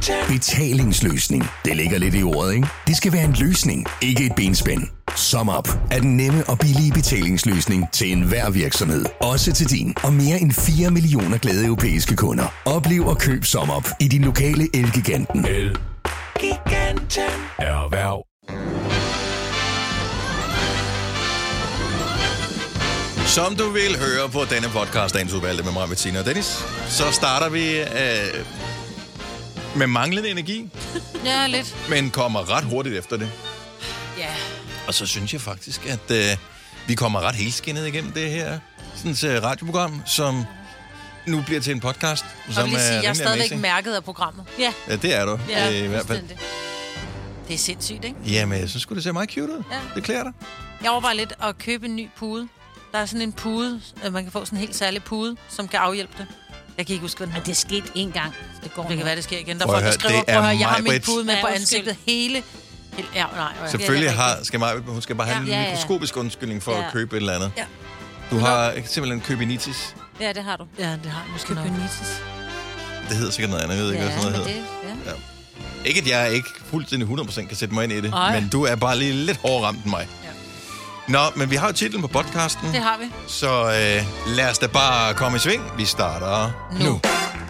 Betalingsløsning. Det ligger lidt i ordet, ikke? Det skal være en løsning, ikke et benspænd. SumUp er den nemme og billige betalingsløsning til enhver virksomhed. Også til din og mere end 4 millioner glade europæiske kunder. Oplev og køb SumUp i din lokale Elgiganten. Elgiganten. Erhverv. Som du vil høre på denne podcast, dagens udvalgte med mig, Bettina og Dennis, så starter vi med manglende energi. Ja, lidt. Men kommer ret hurtigt efter det. Ja. Og så synes jeg faktisk, at vi kommer ret helskindet igennem det her sådan radioprogram, som nu bliver til en podcast. Jeg vil lige sige, jeg er stadigvæk mærket af programmet. Ja, det er du. Ja, i hvert fald. Det er sindssygt, ikke? Jamen, jeg synes sgu, det ser meget cute ud. Ja. Det klæder dig. Jeg overvejer lidt at købe en ny pude. Der er sådan en pude, man kan få sådan en helt særlig pude, som kan afhjælpe det. Jeg kan ikke huske, hvad den. Det er sket én gang. Det kan være, det sker igen. Der får jeg skriver på her, jeg har min pude med på ansigtet hele. Ja, nej. Selvfølgelig skal hun skal bare have en mikroskopisk undskyldning for at købe et eller andet. Ja. Du har simpelthen købinitis. Ja, det har du. Ja, det har jeg måske. Købinitis. Det hedder sikkert noget andet, jeg ved ikke, hvad sådan noget hedder. Ja. Ikke, at jeg ikke fuldstændig 100% kan sætte mig ind i det, men du er bare lige lidt hårdere ramt end mig. Ja. Nå, men vi har jo titlen på podcasten. Det har vi. Så lad os da bare komme i sving. Vi starter nu.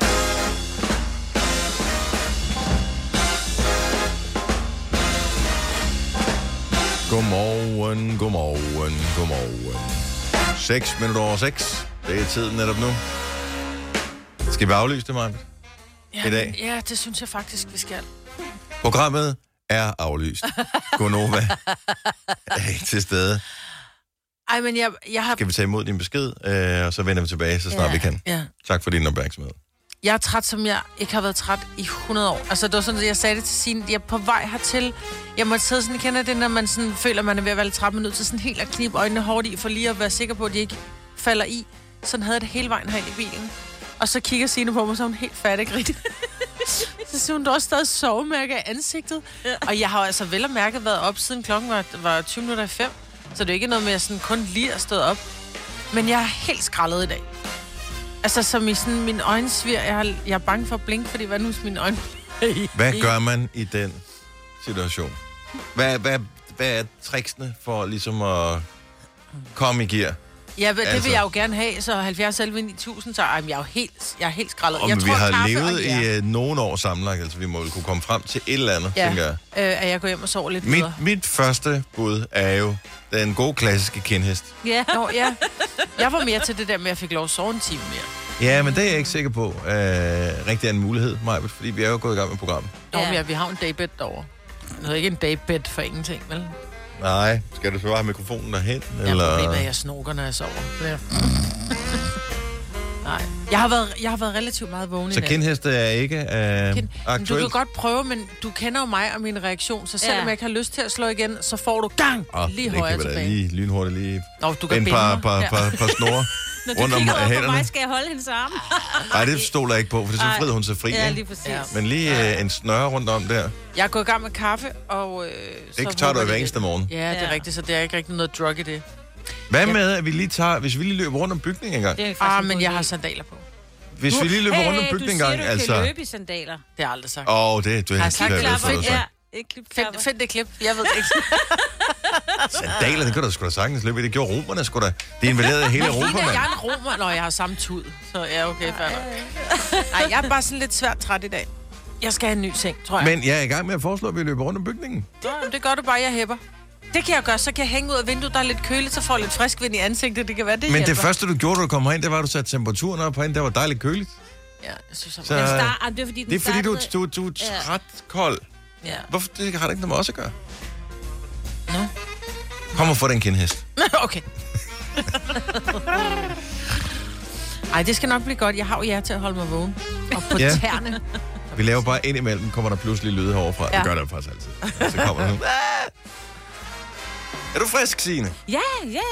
Godmorgen. 6 minutter over 6. Det er tiden netop nu. Skal vi aflyse det, Maja? I dag? Ja, det synes jeg faktisk, vi skal. Programmet er aflyst. Gonova er ikke til stede. Ej, men jeg har... Skal vi tage imod din besked, og så vender vi tilbage, så snart vi kan. Ja. Tak for din opmærksomhed. Jeg er træt, som jeg ikke har været træt i 100 år. Altså, det var sådan, at jeg sagde det til Signe. Jeg er på vej hertil. Jeg måtte sidde sådan, kender det, når man sådan føler, man er ved at være lidt træt, men nødt til sådan helt at knibe øjnene hårdt i, for lige at være sikker på, at de ikke falder i. Sådan havde jeg det hele vejen her i bilen. Og så kigger Signe på mig, så er hun helt fattig. Så siger hun, der er også stadig sovemærker i ansigtet. Ja. Og jeg har altså vel og mærket været op, siden klokken var 20 minutter i 5. Så det er ikke noget med, at jeg sådan kun lige er stået op. Men jeg er helt skrællet i dag. Altså, som i sådan min øjensvir. Jeg er bange for at blinke, fordi hvad nu hos mine øjne? Hvad gør man i den situation? Hvad er tricksene for ligesom at komme i gear? Ja, det vil jeg jo gerne have, så 70 11 9000, så jeg er helt skrællet. Og vi har levet i nogle år sammenlagt, altså vi må kunne komme frem til et eller andet, tænker jeg. At jeg går hjem og sover lidt videre. Mit første bud er jo den gode klassiske kindhest. Ja. Nå, ja. Jeg var mere til det der med, at jeg fik lov at sove en time mere. Ja, men det er jeg ikke sikker på rigtig er en mulighed, Majbert, fordi vi er jo gået i gang med programmet. Nå, ja, vi har en daybed derovre. Det er ikke en daybed for ingenting, vel? Nej, skal du så bare have mikrofonen derhen? Ja, eller? Problemet er, at jeg snorker, når jeg sover. Ja. Nej. Jeg har været relativt meget vågen i nat. Så kindheste er ikke aktuelt? Du kan godt prøve, men du kender jo mig og min reaktion, så selvom jeg ikke har lyst til at slå igen, så får du gang lige højere tilbage. Lige lynhurtigt lige. Nå, du kan en par snore. Når du kigger over på mig, skal jeg holde hendes arme. Nej, det stoler jeg ikke på, for det så frider hun sig fri. Ja, lige præcis. Ja. Men lige en snøre rundt om der. Jeg er gået i gang med kaffe, og... det tager du hver eneste morgen. Ja, det er rigtigt, så det er ikke rigtig noget drug i det. Hvad med, at vi lige tager... Hvis vi lige løber rundt om bygningen en gang? Men jeg har sandaler på. Hvis vi lige løber rundt om bygningen en gang, altså... du kan løbe i sandaler. Det har jeg aldrig sagt. Du har sagt det. Find det klip. Jeg ved det ikke. Sandaler, det kan du sgu da sagtens løbe i. Det gjorde romerne sgu da. Det invaderede hele Europa, mand. Jeg er en romer, når jeg har samme tud. Så ja, okay, fair. Nej, jeg er bare sådan lidt svært træt i dag. Jeg skal have en ny seng, tror jeg. Men jeg er i gang med at foreslå, at vi løber rundt om bygningen. Det gør du bare, jeg hæpper. Det kan jeg gøre, så kan jeg hænge ud af vinduet, der er lidt køligt, så får jeg lidt frisk vind i ansigtet. Det kan være, det Men hjælper. Det første, du gjorde, da du kom herind, det var, at du satte temperaturen op herinde. Det var dejligt køligt. Ja, jeg synes, så... det er fordi, du er træt kold. Ja. Hvorfor? Det har da ikke noget med os at gøre. Nå. Kom og få den kindhest. Okay. Ej, det skal nok blive godt. Jeg har jo jer til at holde mig vågen. Og på tæerne. Vi laver bare ind imellem, kommer der pludselig lyde heroverfra. Ja. Det gør der faktisk altid. Så kommer der Er du frisk, Signe? Ja.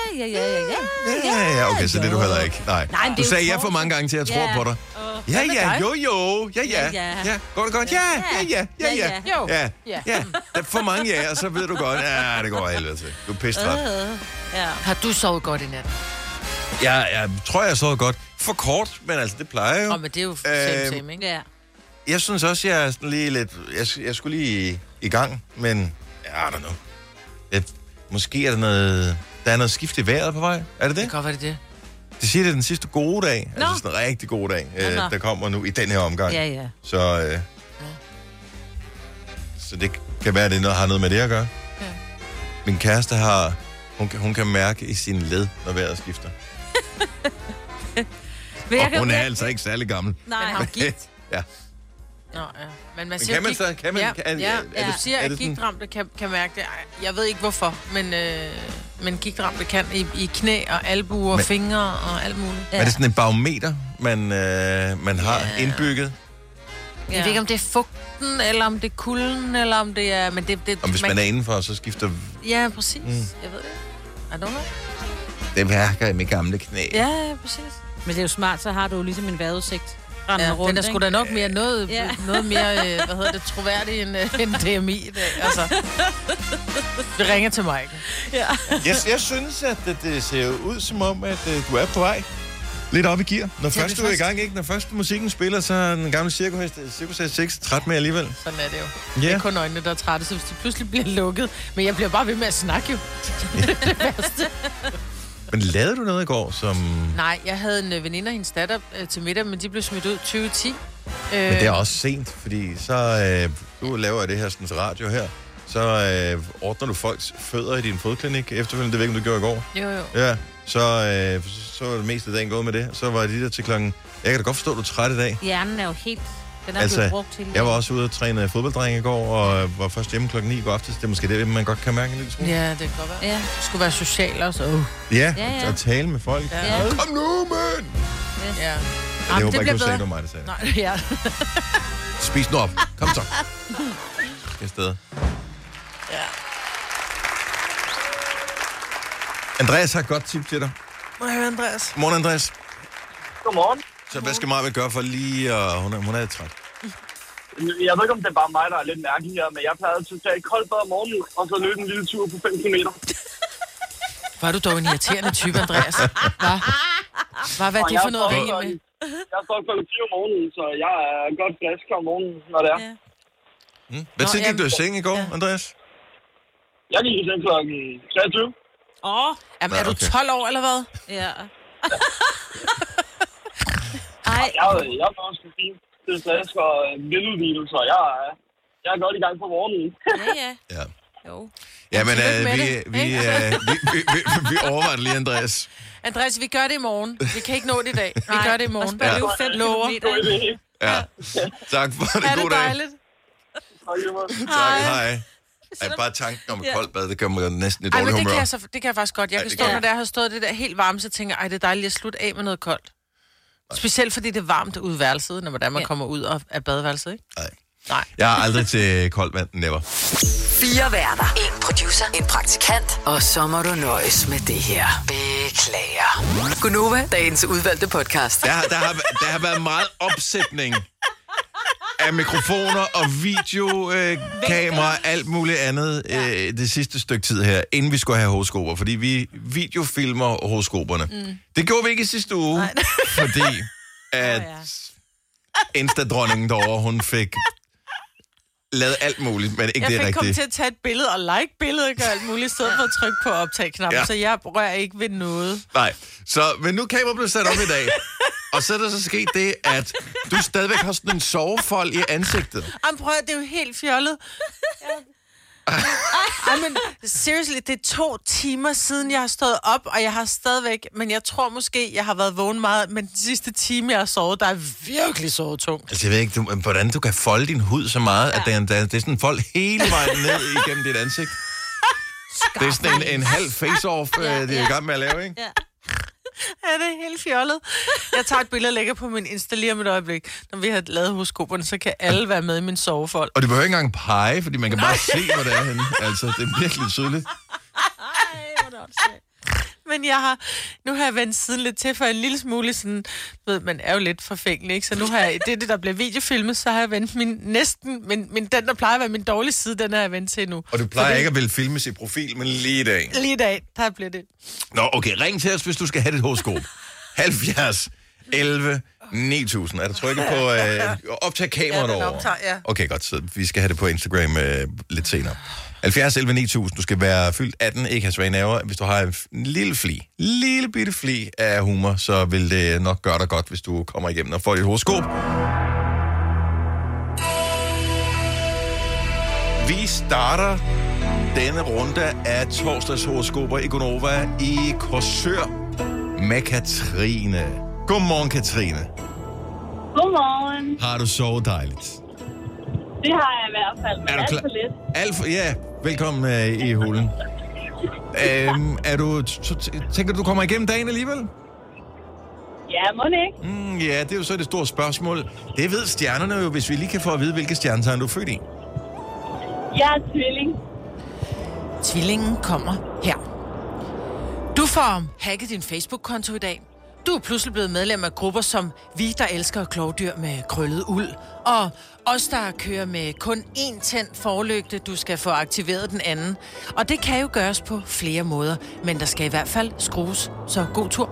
Ja, okay, så det er du heller ikke. Nej du sagde ja for mange gange til, at jeg tror på dig. Ja, går det godt? Ja. Der er for mange ja, og så ved du godt, ja, det går helvede til. Du er pistret. Har du sovet godt i nat? Jeg tror, jeg har sovet godt. For kort, men altså, det plejer jo. Men det er jo same, ikke? Ja. Jeg synes også, jeg er sådan lige lidt... Jeg skulle lige i gang, men... I don't know. Måske er der noget... Der er noget skift i vejret på vej. Er det det? Det kan godt være det. Det siger, det er den sidste gode dag. Altså sådan en rigtig god dag, der kommer nu i den her omgang. Ja. Så det kan være, at det har noget med det at gøre. Ja. Min kæreste har... Hun kan mærke i sine led, når vejret skifter. Og hun er altså ikke særlig gammel. Nej, han har gift. Ja. Nå, ja. Men man siger, kan man så? Kan man? Du siger, at gigtramte kan mærke det. Jeg ved ikke hvorfor, men gigtramte kan i knæ og albuer og fingre og alt muligt. Ja. Er det sådan en barometer, man har indbygget? Ja. Jeg ved ikke, om det er fugten, eller om det er kulden, eller om det er... Men det, om hvis man er indenfor, så skifter... Ja, præcis. Jeg ved det. I don't know. Det værker i mit gamle knæ. Ja, præcis. Men det er jo smart, så har du ligesom en vejrudsigt. Ja, rundt, den er sgu da nok mere noget mere, troværdigt end DMI i dag. Altså, det ringer til mig. Ja. Jeg synes, at det ser ud som om, at du er på vej lidt op i gear. Når først du er i gang, ikke? Når først musikken spiller, så er den gamle cirkushest 6 træt med alligevel. Sådan er det jo. Det er kun øjnene, der er trætte, så hvis det pludselig bliver lukket. Men jeg bliver bare ved med at snakke jo. Det er det værste. Men lavede du noget i går, som... Nej, jeg havde en veninde og hendes datter til middag, men de blev smidt ud 2010. Men det er også sent, fordi så du laver det her sådan radio her, så ordner du folks fødder i din fodklinik efterfølgende. Det ved ikke, om du gjorde i går. Jo. Ja, så var det meste af dagen gået med det. Så var de der til klokken... Jeg kan da godt forstå, at du er træt i dag. Hjernen er jo helt... Den er blevet brugt til. Jeg var også ude at træne fodbolddreng i går, og var først hjemme klokken 9 i går aftes. Det er måske det, man godt kan mærke en lille smule. Ja, det kan godt være. Ja. Du skulle være social også. Ja, og tale med folk. Ja. Kom nu, mand! Yes. Ja. Det håber ikke, du sagde, det var mig, der sagde det. Nej, ja. Spis nu op. Kom så. Skal afsted. Ja. Andreas har et godt tip til dig. Hej, Andreas. Godmorgen, Andreas. Godmorgen. Så hvad skal Marvind gøre for lige at... Hun er træt. Jeg ved ikke, om det er bare mig, der er lidt mærkelig her, men jeg plejede at tage et koldt bad om morgenen, og så løbe en lille tur på 5 km. Var du dog en irriterende type, Andreas? Hvad er det for noget at ringe med? Jeg står klokken 10 om morgenen, så jeg er godt frisk om morgenen, når det er. Ja. Hvad tid gik du i seng i går, Andreas? Jeg gik i seng klokken 23. Jamen, er du 12 år, eller hvad? Ja. Ej. Jeg er også fint. Det er frisk og veludvilet, så jeg er godt i gang på morgenen. Ja. Jo. Ja, men vi overvejer det lige, Andreas. Andreas, vi gør det i morgen. Vi kan ikke nå det i dag. Vi gør det i morgen. Ja. Og 5 kilometer. Ja. Tak for det. God dag. Dejligt. Tak, hej. Bare tanken om et koldt bad, det gør mig næsten i dårlig humør. Det kan jeg faktisk godt. Jeg kan stå, når der har stået det der helt varmt, så tænker jeg, det er dejligt at slutte af med noget koldt. Specielt fordi det er varmt ude værelset, når man kommer ud af badeværelset, ikke? Nej. Jeg er aldrig til koldt vand, never. 4 værter, 1 producer, en praktikant, og så må du nøjes med det her. Beklager. Gunova, dagens udvalgte podcast. Der har været meget opsætning af mikrofoner og videokameraer og alt muligt andet det sidste stykke tid her, inden vi skulle have horoskoper, fordi vi videofilmer horoskoperne. Det gjorde vi ikke i sidste uge, fordi at Insta-dronningen derovre, hun fik lavet alt muligt, men ikke det rigtige. Jeg fik kommet til at tage et billede og like billedet og gøre alt muligt, i stedet for at trykke på optag-knappen, så jeg rører ikke ved noget. Nej, men nu kameraet blev sat op i dag, og så er der så sket det, at du stadigvæk har sådan en sovefold i ansigtet. Jamen prøv at, det er jo helt fjollet. Men seriously, det er 2 timer siden, jeg har stået op, og jeg har stadigvæk, men jeg tror måske, jeg har været vågen meget, men den sidste time, jeg har sovet, der er virkelig sovet tungt. Altså, jeg ved ikke, hvordan du kan folde din hud så meget, at det er sådan en fold hele vejen ned igennem dit ansigt. Det er sådan en halv face-off, det er i gang med at lave, ikke? Ja. Ja, det er helt fjollet. Jeg tager et billede og lægger på min Insta lige om et øjeblik. Når vi har lavet horoskoperne, så kan alle være med i min sovefold. Og det behøver ikke engang pege, fordi man kan bare se, hvor det er henne. Altså, det er virkelig tydeligt. Men nu har jeg vendt siden lidt til for en lille smule sådan, man er jo lidt forfængelig, ikke? Så nu har jeg, det der bliver videofilmet, så har jeg vendt men den, der plejer at være min dårlige side, den har jeg vendt til nu. Og du plejer ikke at ville filmes i profil, men lige i dag? Lige i dag, der bliver det. Nå, okay, ring til os, hvis du skal have dit horoskop. 70 9000. Er du trykket på optag kameraet over? Optager, ja. Okay, godt, så vi skal have det på Instagram lidt senere. 9000. Du skal være fyldt 18, ikke have svage nerver. Hvis du har en lille bitte fli af humor, så vil det nok gøre dig godt, hvis du kommer igennem og får dit horoskop. Vi starter denne runde af torsdagshoroskoper i Gonova i Korsør med Katrine. Godmorgen, Katrine. Godmorgen. Har du sovet dejligt? Det har jeg i hvert fald, men alt for lidt. Ja, velkommen i hulen. Tænker du kommer igennem dagen alligevel? Ja, må det ikke? Ja, det er jo så det store spørgsmål. Det ved stjernerne jo, hvis vi lige kan få at vide, hvilke stjernetegn du er født i. Jeg er tvilling. Tvillingen kommer her. Du får hacket din Facebook-konto i dag. Du er pludselig blevet medlem af grupper som Vi, der elsker klovdyr med krøllet uld, og os, der kører med kun én tændt forlygte, du skal få aktiveret den anden. Og det kan jo gøres på flere måder, men der skal i hvert fald skrues, så god tur.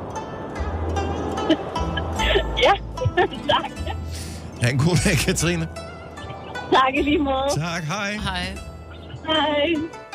Ja, tak. Ha' en god dag, Katrine. Tak i lige måde. Tak, hej. Hej. Hej.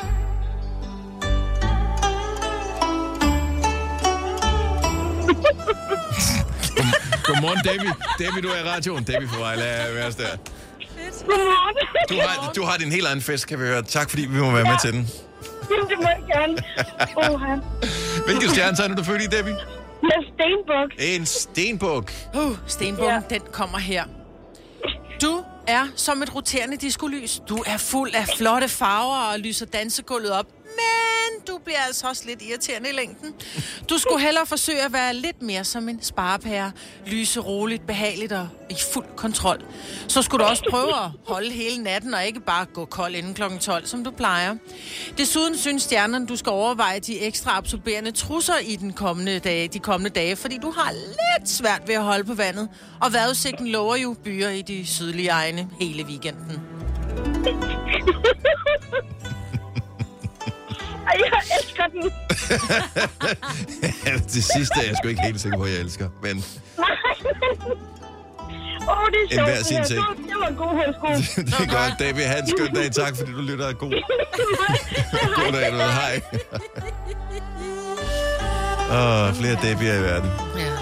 Godmorgen, Davy, du er i radioen. Davy fra Vejle er med os der. Godmorgen. Du har din helt egen fest, kan vi høre. Tak, fordi vi må være med til den. Det må jeg gerne. Hvilke stjernetegn er du født i, Davy? Jeg er stenbuk. En stenbuk. Stenbukken, den kommer her. Du er som et roterende diskolys. Du er fuld af flotte farver og lyser dansegulvet op. Men du bliver altså også lidt irriterende i længden. Du skulle hellere forsøge at være lidt mere som en sparepære. Lyse roligt, behageligt og i fuld kontrol. Så skulle du også prøve at holde hele natten og ikke bare gå kold inden kl. 12, som du plejer. Desuden synes stjernerne, du skal overveje de ekstra absorberende trusser i de kommende dage, fordi du har lidt svært ved at holde på vandet. Og vejrudsigten lover jo byer i de sydlige egne hele weekenden. Ej, jeg elsker den. Det sidste er jeg sgu ikke helt sikker på, at jeg elsker, men... Det er sjovt. Hver sin ting. Det var en god horoskop. Det er godt, David. Ha' en skøn dag. Tak, fordi du lytter. God dag, du. Hej. Flere Davi'er i verden. Ja.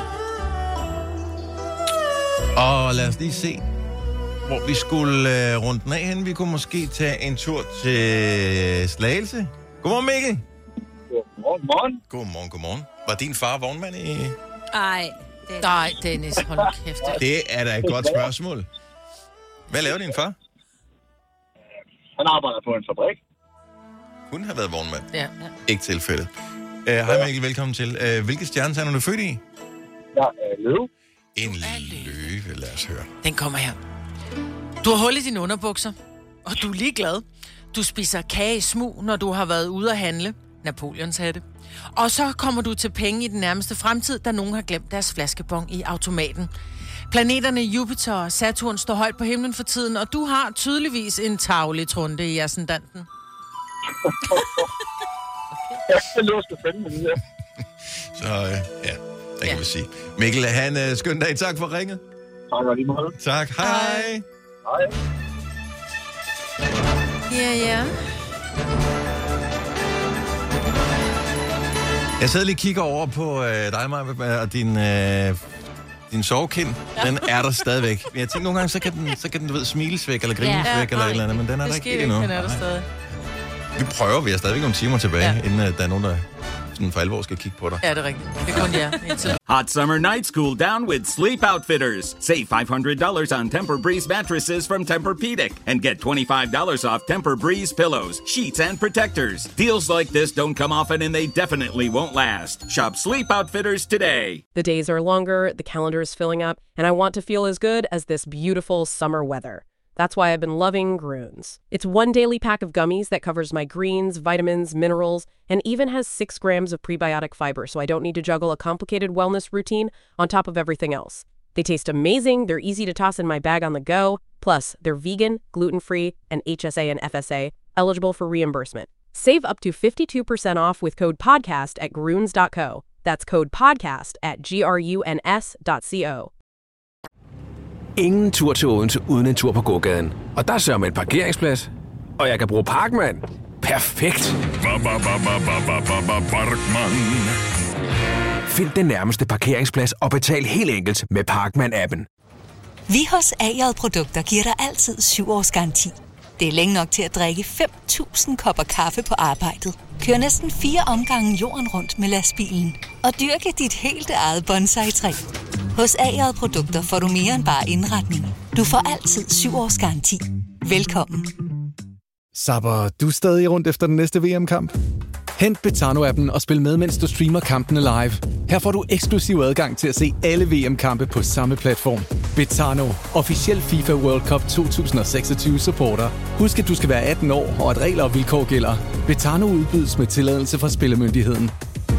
Og lad os lige se, hvor vi skulle runde den af hen. Vi kunne måske tage en tur til Slagelse. Godmorgen, Mikkel. Godmorgen. Var din far vognmand i... Nej, Dennis, hold nu kæft. Det er da et godt spørgsmål. Hvad laver din far? Han arbejder på en fabrik. Hun har været vognmand. Ja. Ikke tilfældet. Hej Mikkel, velkommen til. Hvilke stjernetegn er du født i? Jeg er løve. En løve, lad os høre. Den kommer her. Du har hul i dine underbukser, og du er ligeglad. Du spiser kage i smug, når du har været ude at handle. Napoleons hatte. Og så kommer du til penge i den nærmeste fremtid, da nogen har glemt deres flaskebon i automaten. Planeterne Jupiter og Saturn står højt på himlen for tiden, og du har tydeligvis en tarvelig trunde i ascendanten. Jeg låser fandme det her. Så ja, det kan vi sige. Mikkel, have en skøn dag. Tak for ringet. Tak og lige måde. Tak, hej. Hej. Ja. Jeg sidder lige og kigger over på dig, Maja, og din sovekind. Den er der stadigvæk. Men jeg tænker, nogle gange, så kan den du ved, smiles væk, eller grines væk, eller et eller andet, men den er der ikke endnu. Den er der stadig. Vi prøver, vi har stadigvæk nogle timer tilbage, inden der er nogen, der sådan for alvor skal kigge på dig. Ja, det er rigtigt. Det er kun jer. Hot summer nights cool down with Sleep Outfitters. Save $500 on Tempur-Breeze mattresses from Tempur-Pedic and get $25 off Tempur-Breeze pillows, sheets, and protectors. Deals like this don't come often and they definitely won't last. Shop Sleep Outfitters today. The days are longer, the calendar is filling up, and I want to feel as good as this beautiful summer weather. That's why I've been loving Grüns. It's one daily pack of gummies that covers my greens, vitamins, minerals, and even has 6 grams of prebiotic fiber, so I don't need to juggle a complicated wellness routine on top of everything else. They taste amazing, they're easy to toss in my bag on the go, plus they're vegan, gluten-free, and HSA and FSA, eligible for reimbursement. Save up to 52% off with code PODCAST at Grüns.co. That's code PODCAST at GRUNS.co. Ingen tur til Odense uden en tur på gågaden. Og der sørger med en parkeringsplads. Og jeg kan bruge Parkman. Perfekt. Parkman. Find den nærmeste parkeringsplads og betal helt enkelt med Parkman-appen. Vi hos AJ Produkter giver dig altid 7 års garanti. Det er længe nok til at drikke 5.000 kopper kaffe på arbejdet. Kør næsten 4 omgange jorden rundt med lastbilen. Og dyrke dit helt eget bonsai-træ. Hos AJ Produkter får du mere end bare indretning. Du får altid 7 års garanti. Velkommen. Sapper du stadig rundt efter den næste VM-kamp? Hent Betano-appen og spil med, mens du streamer kampene live. Her får du eksklusiv adgang til at se alle VM-kampe på samme platform. Betano, officiel FIFA World Cup 2026 supporter. Husk, at du skal være 18 år, og at regler og vilkår gælder. Betano udbydes med tilladelse fra Spillemyndigheden.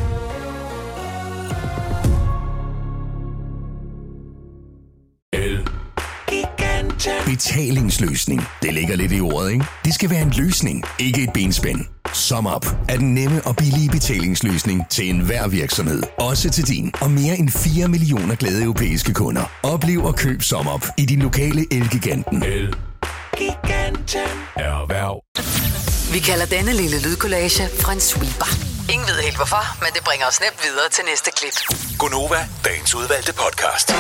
Betalingsløsning. Det ligger lidt i ordet, ikke? Det skal være en løsning, ikke et benspænd. SumUp er den nemme og billige betalingsløsning til enhver virksomhed. Også til din og mere end 4 millioner glade europæiske kunder. Oplev og køb SumUp i din lokale Elgiganten. Elgiganten. Erhverv. Vi kalder denne lille lydkollage en sweeper. Ingen ved helt hvorfor, men det bringer os nemt videre til næste klip. Gonova, dagens udvalgte podcast.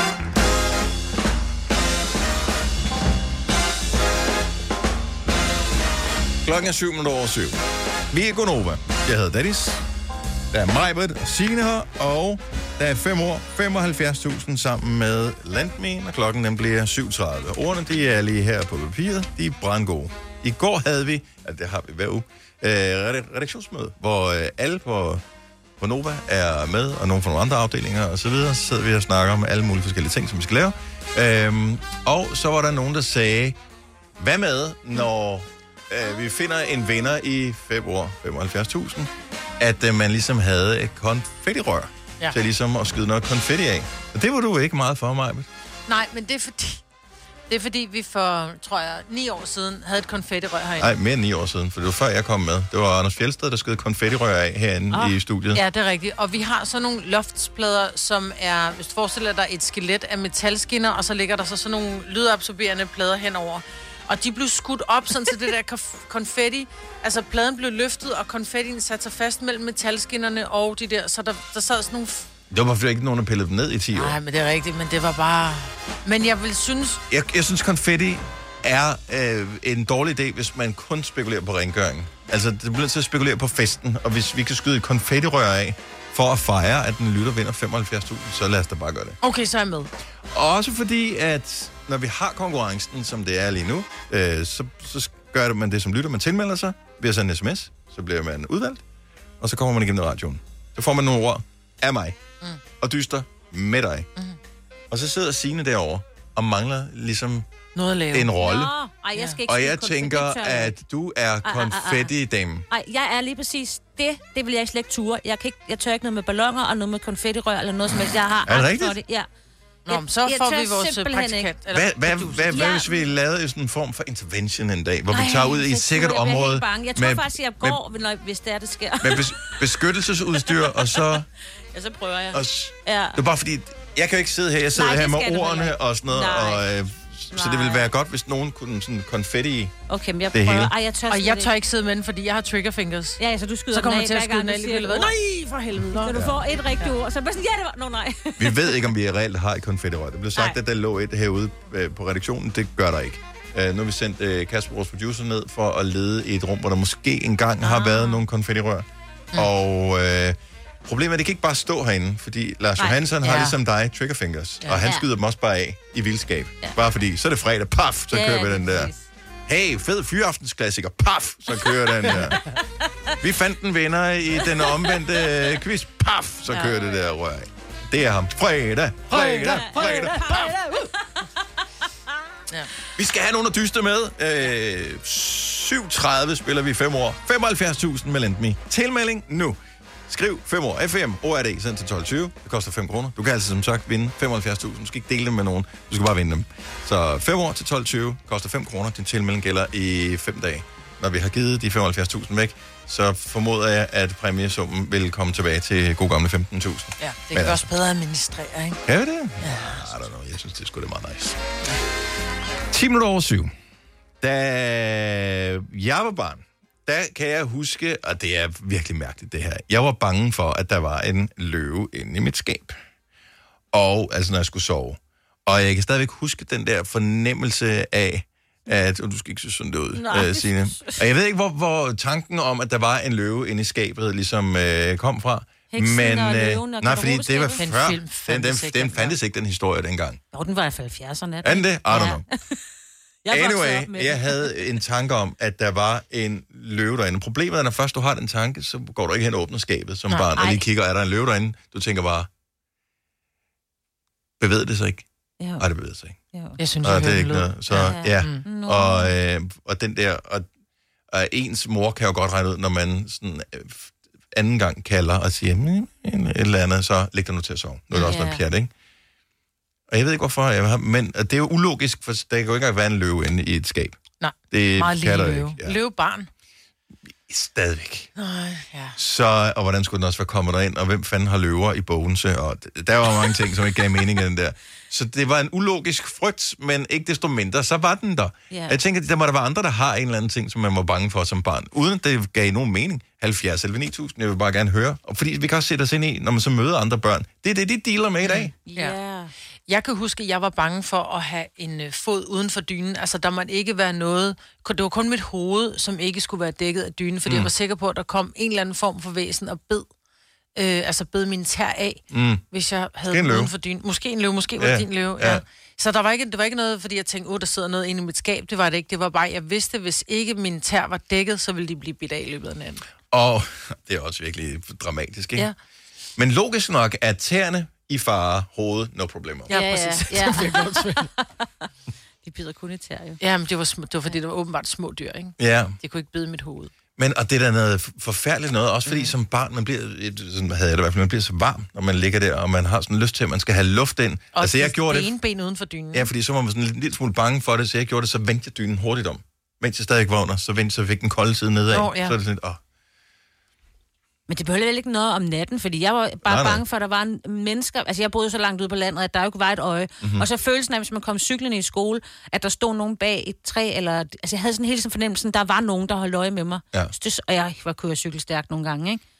Klokken er 7:07. Vi er Gonova. Jeg hedder Dennis. Der er Majbert og Signe her, og der er 5 år, 75.000 sammen med Landmen, og klokken den bliver 7:30. Ordene, de er lige her på papiret. De er brandgode. I går havde vi, det har vi hver uge, redaktionsmøde, hvor alle på Nova er med, og nogle fra nogle andre afdelinger og så videre. Så sidder vi og snakker om alle mulige forskellige ting, som vi skal lave. Og så var der nogen, der sagde, hvad med, når vi finder en vinder i februar, 75.000, at man ligesom havde et konfettirør til ligesom at skyde noget konfetti af. Og det var du ikke meget for, Majbet. Nej, men det er fordi vi for, tror jeg, 9 år siden havde et konfettirør herinde. Nej, mere end 9 år siden, for det var før jeg kom med. Det var Anders Fjeldsted, der skød konfettirør af herinde i studiet. Ja, det er rigtigt. Og vi har sådan nogle loftsplader, som er, hvis du forestiller dig et skelet af metalskinner, og så ligger der så sådan nogle lydabsorberende plader henover. Og de blev skudt op, sådan så det der konfetti, altså pladen blev løftet, og konfettien satte sig fast mellem metalskinnerne og de der, så der sad sådan nogle... Det var ikke nogen, der pillede dem ned i 10 år. Nej, men det er rigtigt, men det var bare... Men jeg vil synes... Jeg synes, konfetti er en dårlig idé, hvis man kun spekulerer på rengøring. Altså, det bliver til at spekulere på festen, og hvis vi kan skyde et konfettirør af, for at fejre, at den lytter vinder 75.000, så lad os da bare gøre det. Okay, så er jeg med. Også fordi, at når vi har konkurrencen, som det er lige nu, så gør man det som lytter. Man tilmelder sig ved at sende en sms, så bliver man udvalgt, og så kommer man igennem radioen. Så får man nogle ord af mig, og dyster med dig. Og så sidder Signe derovre og mangler ligesom noget at lave. En rolle. Ej, jeg skal ikke og jeg tænker, at du er konfetti-dame. Nej, jeg er lige præcis det vil jeg slet ikke ture. Jeg tør ikke noget med balloner og noget med konfettirør eller noget som helst. Jeg har er det rigtigt? det. Ja. Nå, så får vi vores praktikant. Hvad hvis vi lavede sådan en form for intervention en dag, hvor vi tager ud i et sikkert område? Jeg tror faktisk, jeg går, hvis det sker. Med beskyttelsesudstyr, og så... Ja, så prøver jeg. Det er bare fordi, jeg kan jo ikke sidde her. Jeg sidder her med ordene og sådan noget, så det ville være godt, hvis nogen kunne sådan konfetti. Okay, men jeg prøver. Jeg tør ikke sidde med den, fordi jeg har trigger fingers. Ja, så du skyder så kommer jeg til at skyde den alligevel. Nej, for helvede. Så du får et rigtigt ord. Så bare sådan, det var... nej. Vi ved ikke, om vi reelt har et konfettirør. Det blev sagt, at der lå et herude på redaktionen. Det gør der ikke. Nu har vi sendt Kasper, vores producer, ned for at lede i et rum, hvor der måske engang har været nogle konfettirør. Og... problemet er, at det kan ikke bare stå herinde, fordi Lars Johansson har ligesom dig triggerfingers, og han skyder dem også bare af i vildskab. Bare fordi, så er det fredag, paf, så kører vi den der. Hey, fed fyraftensklassiker, paf, så kører den der. Vi fandt en vinder i den omvendte quiz, paf, så kører det der rør af. Det er ham. Fredag, paf. Ja. Vi skal have nogen at dyste med. 7:30 spiller vi 5 år. 75.000 med Lendme. Tilmelding nu. Skriv 5 år FM, ORD, sendt til 12.20. Det koster 5 kroner. Du kan altså som sagt vinde 75.000. Du skal ikke dele dem med nogen. Du skal bare vinde dem. Så 5 år til 12.20 koster 5 kroner. Din tilmelding gælder i 5 dage. når vi har givet de 75.000 væk, så formoder jeg, at præmiesummen vil komme tilbage til god gamle 15.000. Ja, det kan også bedre administrere, ikke? Kan vi det? Ja. I don't know. Jeg synes, det er sgu da meget nice. 10 minutter over 7. Da jeg var barn, der kan jeg huske, og det er virkelig mærkeligt det her, jeg var bange for, at der var en løve inde i mit skab. Og altså, når jeg skulle sove. Og jeg kan stadigvæk huske den der fornemmelse af, at du skal ikke se sådan det ud, Signe. Og jeg ved ikke, hvor tanken om, at der var en løve inde i skabet, ligesom kom fra. Heksen men og løven og nej, fordi det var Den før. film Den fandtes ikke, den historie dengang. Jo, den var i 70'erne. Er den det? I don't know. Anyway, jeg havde en tanke om, at der var en løve derinde. Problemet er, når først du har den tanke, så går du ikke hen og åbner skabet som barn, og lige kigger, er der en løve derinde? Du tænker bare, bevæger det sig ikke? Nej, det bevæger sig ikke. Jo. Jeg synes, og jeg det er hører ikke noget. Så og den der, og ens mor kan jo godt regne ud, når man sådan anden gang kalder og siger, et eller andet, så læg dig nu til at sove. Nu er det også noget pjat, ikke? Og jeg ved ikke, hvorfor, men det er jo ulogisk, for der kan jo ikke engang være en løve inde i et skab. Nej, det meget lille løve. Ikke. Ja. Løvebarn. Stadigvæk. Nej, ja. Så, og hvordan skulle den også være kommet derind, og hvem fanden har løver i Bogense, og der var mange ting, som ikke gav mening i den der. Så det var en ulogisk frygt, men ikke desto mindre, så var den der. Yeah. Jeg tænker, der må der være andre, der har en eller anden ting, som man var bange for som barn, uden at det gav nogen mening. 70 eller 9000, jeg vil bare gerne høre. Og fordi vi kan også sætte os ind i, når man så møder andre børn. Det er det, de dealer med i dag. Ja. Jeg kan huske, at jeg var bange for at have en fod uden for dynen. Altså, der måtte ikke være noget. Det var kun mit hoved, som ikke skulle være dækket af dynen, fordi jeg var sikker på, at der kom en eller anden form for væsen og bed min tær af, hvis jeg havde uden for dynen. Måske en løve, måske var det din løve. Ja. Så det var ikke noget, fordi jeg tænkte, der sidder noget inde i mit skab. Det var det ikke. Det var bare, jeg vidste, hvis ikke min tær var dækket, så ville de blive bidt af i løbet af natten. Og det er også virkelig dramatisk, ikke? Ja. Men logisk nok er tæerne i fare, hovedet, no problemer. Ja, præcis. Ja. De bider kun i tær, jo. Ja, men det var fordi, det var åbenbart små dyr, ikke? Ja. De kunne ikke bide mit hoved. Men, og det er da noget forfærdeligt noget, også fordi som barn, man bliver, sådan havde jeg det i hvert fald, man bliver så varm, når man ligger der, og man har sådan lyst til, at man skal have luft ind. Og altså, jeg gjorde det ben uden for dynen. Ja, fordi så var man sådan en lille smule bange for det, så jeg gjorde det, så vendte jeg dynen hurtigt om. Mens jeg stadig var under, så fik den kolde side nedad. Ja. Så er det sådan lidt, Men det behøver ikke noget om natten, fordi jeg var bare bange for, at der var mennesker. Altså, jeg boede så langt ude på landet, at der jo ikke var et øje. Mm-hmm. Og så følelsen af, hvis man kom cyklende i skole, at der stod nogen bag et træ, eller... Altså, jeg havde sådan hele tiden fornemmelsen, at der var nogen, der holdt øje med mig. Ja. Og jeg var kørt cykelstærkt nogle gange, ikke?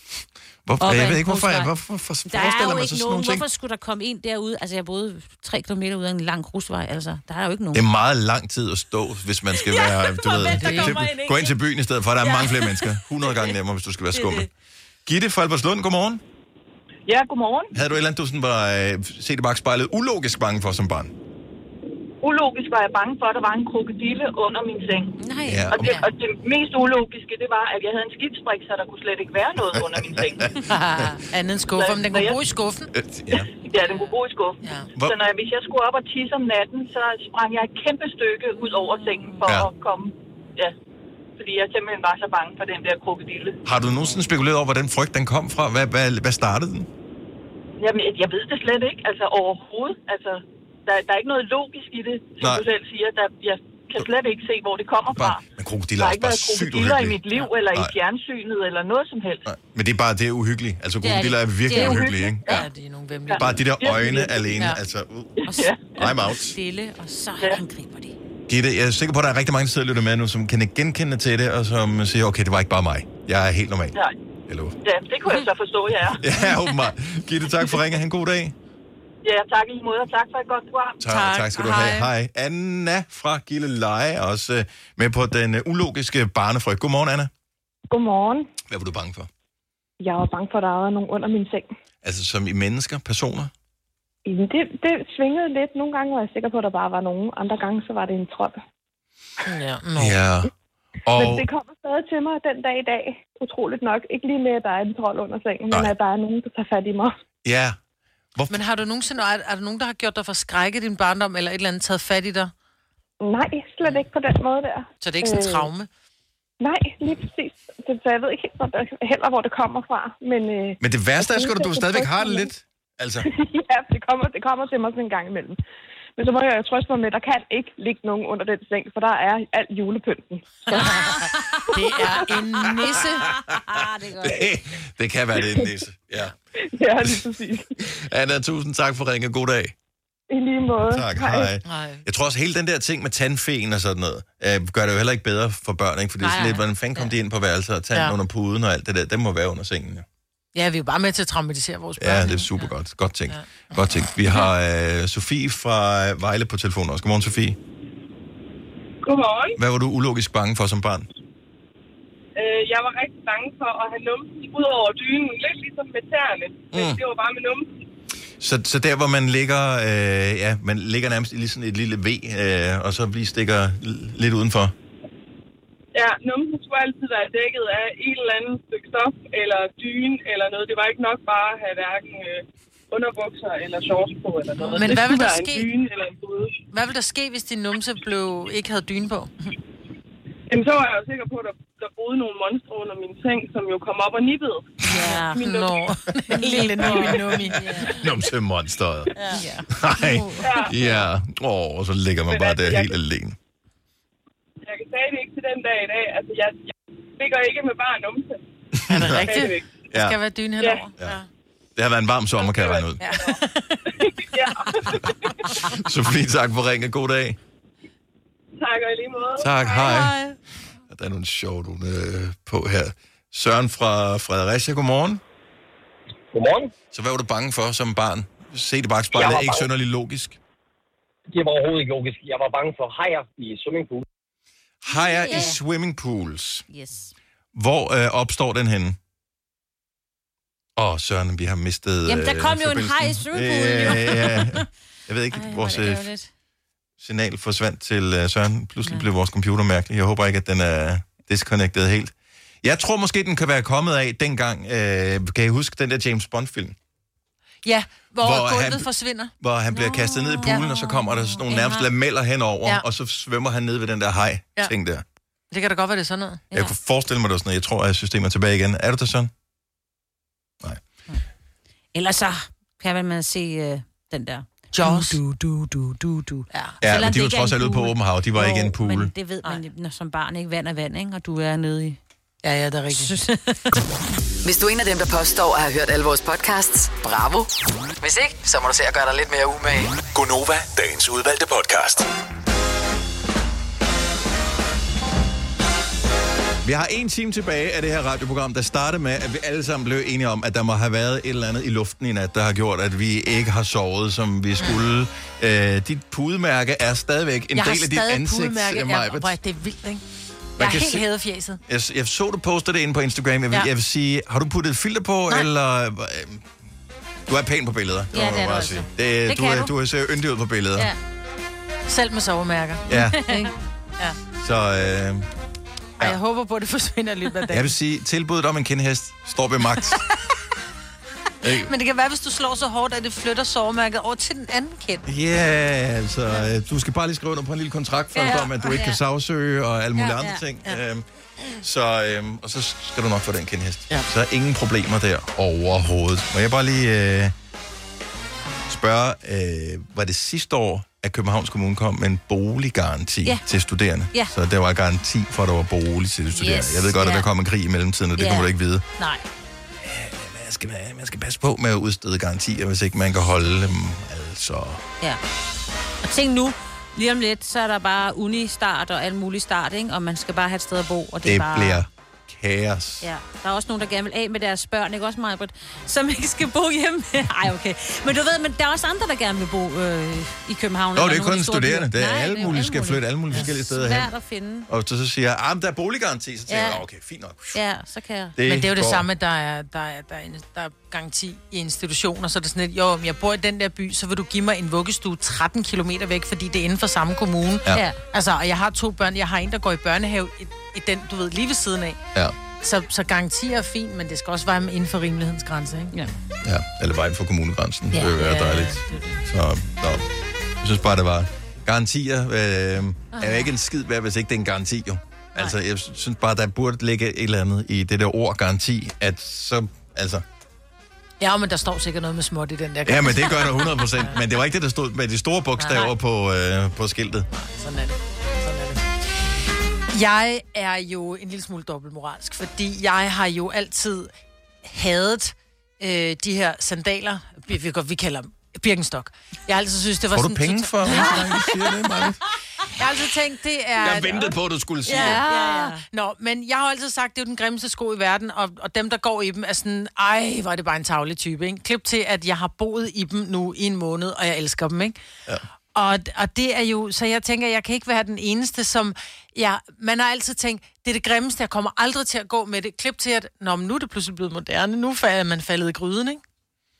Jeg ved ikke, hvorfor forestiller man sig sådan nogle ting? Hvorfor skulle der komme en derude? Altså, jeg boede 3 kilometer ud af en lang grusvej, altså. Der er jo ikke nogen. Det er meget lang tid at stå, hvis man skal være, gå ind til byen i stedet for. Der er mange flere mennesker. 100 gange nemmere, hvis du skal være skummel. Gitte fra Albertslund, godmorgen. Ja, godmorgen. Havde du et eller andet, du sådan var set i bagspejlet ulogisk bange for som barn? Ulogisk var jeg bange for, at der var en krokodille under min seng. Nej. Ja, og det mest ulogiske, det var, at jeg havde en skibsbrik, så der kunne slet ikke være noget under min seng. Andet end skuffe, men den kunne bo i skuffen. Ja, den kunne bo i skuffen. Ja. Så hvis jeg skulle op og tisse om natten, så sprang jeg et kæmpe stykke ud over sengen for at komme... Ja, fordi jeg simpelthen var så bange for den der krokodille. Har du nogensinde spekuleret over, hvor den frygt den kom fra? Hvad startede den? Jamen, jeg ved det slet ikke. Altså overhovedet. Altså... Der er ikke noget logisk i det, som du selv siger. Jeg kan slet ikke se, hvor det kommer fra. Men krokodiller er også bare sygt uhyggelige. Der har ikke været krokodiller i mit liv, eller i fjernsynet, eller noget som helst. Nej. Men det er bare, det er uhyggeligt. Altså, krokodiller er virkelig uhyggelige, ikke? Ja, det er nogle vemmelige. Bare de der øjne alene, altså... I'm out. Stille, og så angriber de. Gitte, jeg er sikker på, at der er rigtig mange, der sidder og lytter med nu, som kan genkende til det, og som siger, okay, det var ikke bare mig. Jeg er helt normal. Nej. Hello. Ja, det kunne jeg så forstå, jeg er. Ja, åbenbart. Gitte, tak for ringen. Ha' en god dag. Ja, tak i måde, og tak for et godt program. Tak skal du have. Hej. Anna fra Gilleleje er også med på den ulogiske barnefrygt. Godmorgen, Anna. Godmorgen. Hvad var du bange for? Jeg var bange for, at der var nogen under min seng. Altså som i mennesker, personer? Det svingede lidt. Nogle gange var jeg sikker på, at der bare var nogen. Andre gange, så var det en trold. Ja. Og... Men det kommer stadig til mig den dag i dag. Utroligt nok. Ikke lige med, at der er en trold under sengen, men at der er nogen, der tager fat i mig. Ja. Men har du nogensinde, er der nogen, der har gjort dig for skrække din barndom, eller et eller andet taget fat i dig? Nej, slet ikke på den måde der. Så det er ikke sådan en traume? Nej, lige præcis. Så jeg ved ikke heller, hvor det kommer fra. Men det værste er sgu, at du stadigvæk har det lidt. Altså. Ja, det kommer til mig sådan en gang imellem. Men så må jeg trøste mig med, at der kan ikke ligge nogen under den seng, for der er alt julepynten. Det er en nisse. Det kan være, det er en nisse. Ja, ja, lige præcis. Anna, tusind tak for ringen. God dag. I lige måde. Tak, hej. Jeg tror også, hele den der ting med tandfen og sådan noget, gør det jo heller ikke bedre for børn, ikke? Fordi det er sådan lidt, hvordan fanden kom de ind på værelset og tanden under puden og alt det der, det må være under sengen, ja. Ja, vi er jo bare med til at traumatisere vores børn. Ja, det er super godt. Godt tænkt. Ja. Godt tænkt. Vi har Sofie fra Vejle på telefonen også. Godmorgen, Sofie. Godmorgen. Hvad var du ulogisk bange for som barn? Jeg var rigtig bange for at have numsen ud over dynen. Lidt ligesom med tæerne. Men det var bare med numsen. Så der, hvor man ligger, man ligger nærmest i sådan et lille V, og så lige stikker lidt udenfor? Ja, numsen skulle altid være dækket af et eller andet stykke stof, eller dyne, eller noget. Det var ikke nok bare at have hverken underbukser eller shorts på, eller noget. Men det hvad vil der ske? En dyne eller en pude. Hvad vil der ske, hvis din numse ikke havde dyne på? Jamen, så var jeg jo sikker på, at der boede nogle monstre under min seng, som jo kom op og nippede. Ja, lille nummi. Numse-monsteret. Ja. Nej. Ja. Og så ligger man bare der helt alene. Jeg kan sige det ikke til den dag i dag. Altså, jeg ligger ikke med bare numse. Er det rigtigt? Det skal være dyne henover. Ja. Det har været en varm sommer, kan jeg regne ud. Ja. Sofie, tak for ringen. God dag. Tak, og i lige måde. Tak, hej. Der er nogle sjovt på her. Søren fra Fredericia, godmorgen. Godmorgen. Så hvad var du bange for som barn? Se det bagspejlet er ikke synderligt logisk. Det var overhovedet ikke logisk. Jeg var bange for hajer i swimmingpool. Hajer i swimmingpools? Yes. Hvor opstår den henne? Søren, vi har mistet Jamen, der kom jo en haj i swimmingpoolen. Ja. Jeg ved ikke, vores signal forsvandt til Søren. Pludselig blev vores computer mærkelig. Jeg håber ikke, at den er disconnected helt. Jeg tror måske, den kan være kommet af dengang. Kan I huske den der James Bond-film? Ja, hvor gulvet forsvinder. Hvor han bliver kastet ned i poolen, og så kommer der sådan nogle nærmest lameller henover, og så svømmer han ned ved den der haj-ting der. Det kan da godt være, det er sådan noget. Jeg kunne forestille mig, det var sådan noget. Jeg tror, at systemet er tilbage igen. Er du der sådan? Nej. Ellers så kan man se den der. Jaws. Du. Ja, men de var trods alt ude på åben hav. De var ikke i en pool. Men det ved man som barn, ikke? Vand er vand, ikke? Og du er nede i... Ja, det er rigtigt. Hvis du er en af dem, der påstår at have hørt alle vores podcasts, bravo. Hvis ikke, så må du se at gøre dig lidt mere umage. Gonova, dagens udvalgte podcast. Vi har 1 time tilbage af det her radioprogram, der startede med, at vi alle sammen blev enige om, at der må have været et eller andet i luften i nat, der har gjort, at vi ikke har sovet, som vi skulle. Dit pudemærke er stadigvæk en del af dit ansigt, Maj-Brit. Det er vildt, ikke? Jeg er helt hædefjæset. Jeg så, du postede det inde på Instagram. Jeg vil sige, har du puttet et filter på, eller... Du er pæn på billeder. Ja, det er du altså. Du ser yndig ud på billeder. Ja. Selv med sovemærker. Ja. Ja. Så... Jeg håber på, at det forsvinder lidt af dagen. Jeg vil sige, tilbuddet om en kindhest står ved magt. Men det kan være, hvis du slår så hårdt, at det flytter sovemærket over til den anden kind. Ja, altså, du skal bare lige skrive under på en lille kontrakt først om, at du ikke kan sagsøge og alle mulige andre ting. Ja. Og så skal du nok få den kindhest. Ja. Så er ingen problemer der overhovedet. Må jeg bare lige spørge, var det sidste år, at Københavns Kommune kom med en boliggaranti til studerende? Ja. Så der var garanti for, at der var bolig til studerende. Jeg ved godt, at der kom en krig i mellemtiden, og det kunne du ikke vide. Nej. Man skal passe på med at udstede garantier, hvis ikke man kan holde dem, altså. Ja. Og tænk nu, lige om lidt, så er der bare uni-start og alt muligt start, ikke? Og man skal bare have et sted at bo, og det bare... bliver kaos. Ja, der er også nogen, der gerne vil af med deres børn, ikke også, Maj-Brit, som ikke skal bo hjemme. Ej, okay. Men du ved, der er også andre, der gerne vil bo i København. Nå, det er kun studerende. Det er alle mulige, skal flytte alle mulige forskellige steder hen. Det er svært at finde. Og så siger jeg, der er boliggaranti, så tænker jeg, okay, fint nok. Ja, så kan jeg. Men det er jo det samme, der er garanti i institutioner, så er det sådan lidt, om jeg bor i den der by, så vil du give mig en vuggestue 13 kilometer væk, fordi det er inden for samme kommune. Ja. Altså, og jeg har 2 børn. Jeg har en, der går i børnehave i den, du ved, lige ved siden af. Ja. Så garantier er fint, men det skal også være inden for rimelighedens grænse, ikke? Ja, eller vejen for kommunegrænsen. Det vil være dejligt. Så, jeg synes bare, det var... Garantier er jo ikke en skid værd, hvis ikke det er en garanti, jo. Altså, jeg synes bare, der burde ligge et eller andet i det der ord garanti, at så, altså... Ja, men der står sikkert noget med småt i den der. Ja, men det gør der 100%. Men det var ikke det, der stod med de store bogstaver på skiltet. Sådan er det. Jeg er jo en lille smule dobbeltmoralsk, fordi jeg har jo altid hadet de her sandaler, vi kalder dem Birkenstock. Jeg har altid synes, det var får sådan... Får du penge for, hvordan du siger det, Maja? Jeg har altid tænkt, det er... Jeg ventede på, at du skulle sige det. Ja. Nå, men jeg har altid sagt, det er jo den grimmeste sko i verden, og dem, der går i dem, er sådan, ej, var det bare en tavlig type, ikke? Klip til, at jeg har boet i dem nu i en måned, og jeg elsker dem, ikke? Ja. Og det er jo... Så jeg tænker, jeg kan ikke være den eneste, som... Ja, man har altid tænkt, det er det grimmeste, jeg kommer aldrig til at gå med det. Klip til, at nu er det pludselig blevet moderne, nu er man faldet i gryden, ikke?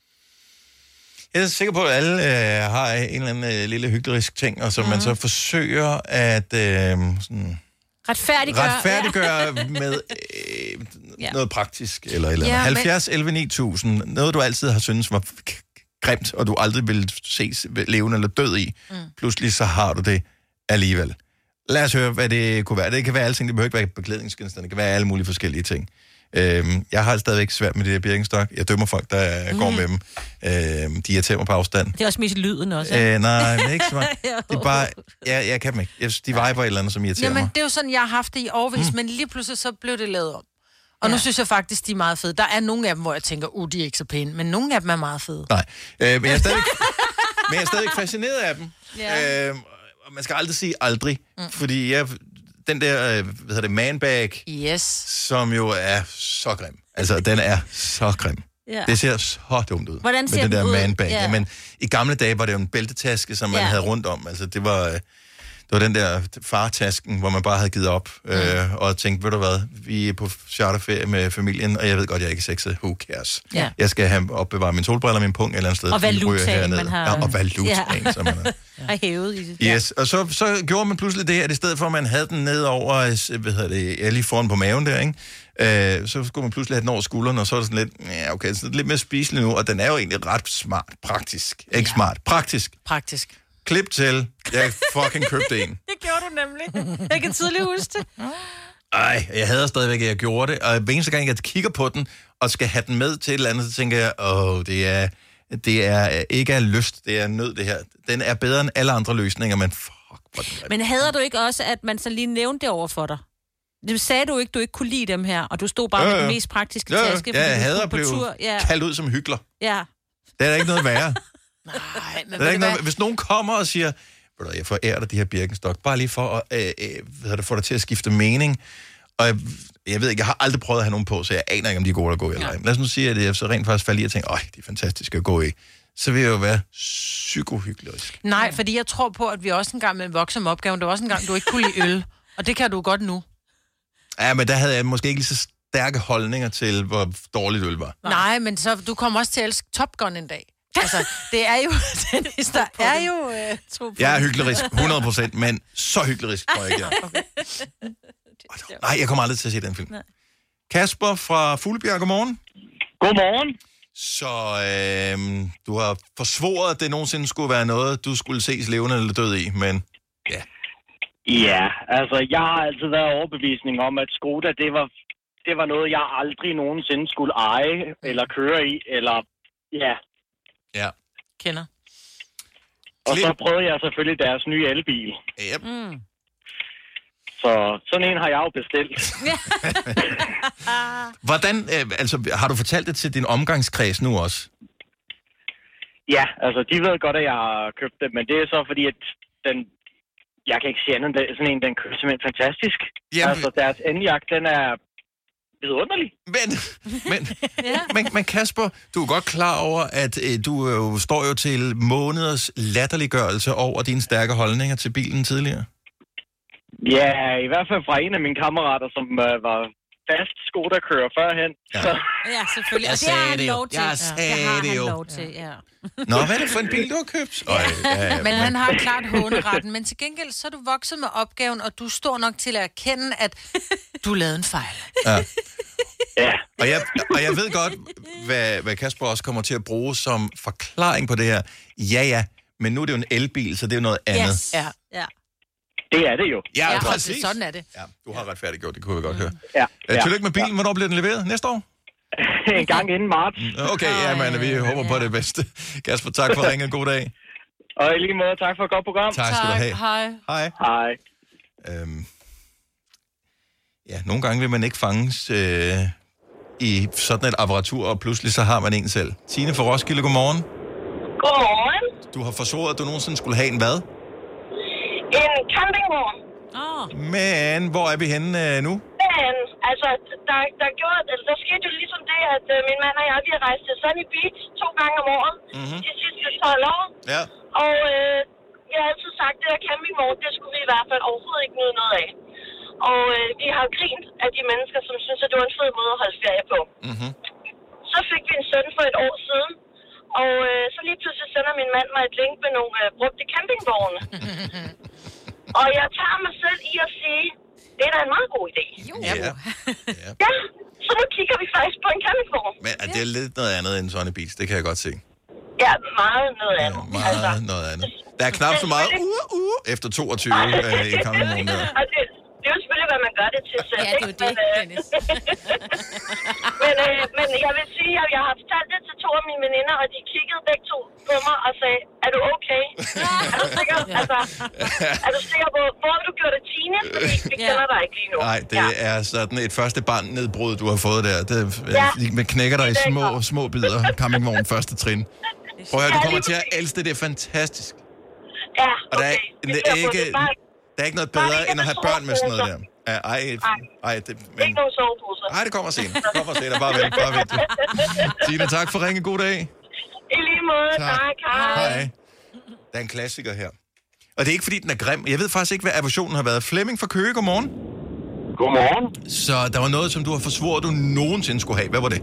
Jeg er sikker på, at alle har en eller anden lille hyggelig ting, og som man så forsøger at sådan retfærdiggøre med noget praktisk eller 70, 11, 9000. Noget, du altid har syntes var grimt, og du aldrig ville ses levende eller død i. Pludselig så har du det alligevel. Lad os høre, hvad det kunne være. Det kan være alle ting, det behøver ikke være beklædningsgenstande, det kan være alle mulige forskellige ting. Jeg har stadigvæk svært med det der Birkenstock. Jeg dømmer folk, der går med dem. De irriterer mig på afstand. Det er også mest lyden også. Nej, men ikke så meget. Det er bare... Jeg kan dem ikke. De viber et eller andet, som irriterer mig. Jamen, det er jo sådan, jeg har haft det i årvis, men lige pludselig så blev det lavet om. Og nu synes jeg faktisk, de er meget fede. Der er nogle af dem, hvor jeg tænker, de er ikke så pæne, men nogle af dem er meget fede. Nej, men jeg er stadig fascineret af dem. Ja. Og man skal aldrig sige aldrig, fordi den der, man-bag, som jo er så grim. Altså, den er så grim. Ja. Det ser så dumt ud. Hvordan ser med den der ud? man-bag. Ja. Men i gamle dage var det jo en bæltetaske, som man havde rundt om. Altså, det var den der fartasken, hvor man bare havde givet op og tænkt, ved du hvad, vi er på charterferie med familien, og jeg ved godt, jeg ikke er sexet. Who cares? Ja. Jeg skal have opbevaret min solbriller, min pung et eller andet sted. Og valutaen, man har... Ja, og valutaen, som man har hævet i det. Yes, og så gjorde man pludselig det, at i stedet for, at man havde den ned over, lige foran på maven der, ikke? Så skulle man pludselig have den over skulderen, og så er det sådan lidt, okay, så lidt mere spiselig nu, og den er jo egentlig ret smart, praktisk. Ikke smart, praktisk. Praktisk. Klip til, jeg fucking købte en. Det gjorde du nemlig. Jeg kan tydeligt huske det. Ej, jeg hader stadigvæk, at jeg gjorde det, og hver eneste gang, jeg kigger på den, og skal have den med til et eller andet, så tænker jeg, det er ikke af lyst, det er nød, det her. Den er bedre end alle andre løsninger, men fuck, hvor den er. Men hader du ikke også, at man så lige nævnte det over for dig? Det sagde du ikke, du ikke kunne lide dem her, og du stod bare med den mest praktiske taske. Ja, jeg hader at blive kaldt ud som hyggelig. Ja. Det er da ikke noget værre. Nej, men det er ikke noget, hvis nogen kommer og siger, jeg forærer dig de her Birkenstock, bare lige for at få dig til at skifte mening, og jeg ved ikke, jeg har aldrig prøvet at have nogen på, så jeg aner ikke, om de er gode at gå i eller ej. Lad os nu sige, at jeg så rent faktisk falder i og tænker, de er fantastiske at gå i. Så vil jeg jo være psykohyklerisk. Nej, fordi jeg tror på, at vi også engang med en voksen opgave, der var også en gang, du ikke kunne lide øl, og det kan du godt nu. Ja, men der havde jeg måske ikke lige så stærke holdninger til, hvor dårligt øl var. Nej, men så du kommer også til at elske Top Gun en dag. Altså, det er jo... Dennis, der er jo... Jeg er hyklerisk, 100%, men så hyklerisk tror jeg ikke, jeg. Nej, jeg kommer aldrig til at se den film. Nej. Kasper fra Fuglebjerg, godmorgen. Godmorgen. Så du har forsvoret, at det nogensinde skulle være noget, du skulle ses levende eller død i, men ja. Ja, altså jeg har altid været overbevisning om, at Skoda, det var noget, jeg aldrig nogensinde skulle eje eller køre i, eller ja. Ja. Kender. Og så prøvede jeg selvfølgelig deres nye elbil. Yep. Så sådan en har jeg jo bestilt. Hvordan, har du fortalt det til din omgangskreds nu også? Ja, altså de ved godt, at jeg har købt det, men det er så fordi, at jeg kan ikke sige andet, sådan en, den kører simpelthen fantastisk. Jamen, altså deres Enyaq, den er vidunderlig. Men Kasper, du er godt klar over, at du står jo til måneders latterliggørelse over dine stærke holdninger til bilen tidligere. Ja, i hvert fald fra en af mine kammerater, som var fast Skoda-kører førhen. Ja, ja selvfølgelig. Jeg sagde det jo. Jeg sagde det jo. Nå, hvad er det for en bil, du har købt? Men han har klart håneretten, men til gengæld så er du vokset med opgaven, og du er stor nok til at erkende, at du lavede en fejl. Ja. Ja. Og jeg ved godt, hvad Kasper også kommer til at bruge som forklaring på det her. Ja, men nu er det jo en elbil, så det er jo noget andet. Yes. Ja. Det er det jo. Ja, præcis. Sådan er det. Ja, du har retfærdiggjort, det kunne vi godt høre. Ja. Tillykke med bilen. Hvornår bliver den leveret? Næste år? en gang inden marts. Okay, jamen, vi håber på det bedste. Kasper, tak for ringen. God dag. Og i lige måde, tak for et godt program. Tak skal du have. Hej. Hej. Ja, nogle gange vil man ikke fanges i sådan et apparatur, og pludselig så har man en selv. Tine fra Roskilde, godmorgen. Godmorgen. Du har forsvoret, at du nogensinde skulle have en hvad? En campingvogn. Men hvor er vi henne nu? Men, altså, der skete jo ligesom det, at min mand og jeg, vi har rejst til Sunny Beach 2 gange om året. De sidste 12 år. Ja. Og vi har altid sagt, at det der campingvogn, det skulle vi i hvert fald overhovedet ikke nyde noget af. Og vi har grint af de mennesker, som synes, at det var en fed måde at holde ferie på. Så fik vi en søn for et år siden. Og så lige pludselig sender min mand mig et link med nogle brugte campingvogne. Og jeg tager mig selv i at sige, det er da en meget god idé. Ja, så nu kigger vi faktisk på en campingvogn. Men det er lidt noget andet end Sunny Beach, det kan jeg godt se. Ja, meget noget andet. Meget noget andet. Der er knap så meget efter 22 i campingvognen der. Det er jo selvfølgelig, hvad man gør det til selv. Ja, det er jo det, Dennis. men jeg vil sige, at jeg har fortalt det til 2 af mine veninder, og de kiggede begge 2 på mig og sagde, er du okay? Er du sikker? Altså, er du sikker på, hvor har du gjort det, Tine? Fordi vi kender dig ikke lige nu. Nej, det er sådan et første barn-nedbrud, du har fået der. Man knækker dig i små bidder. Campingvogn første trin. Prøv at høre, du kommer til at elske det. Det er fantastisk. Ja, og der er ikke noget bedre, end at have børn med sådan noget der. Ikke nogen soveposer. Nej, det kommer senere. Bare vent. Tina, tak for ringe. God dag. I lige måde. Tak. Hej. Der er en klassiker her. Og det er ikke, fordi den er grim. Jeg ved faktisk ikke, hvad aversionen har været. Flemming fra Køge, godmorgen. Godmorgen. Så der var noget, som du har forsvoret, du nogensinde skulle have. Hvad var det?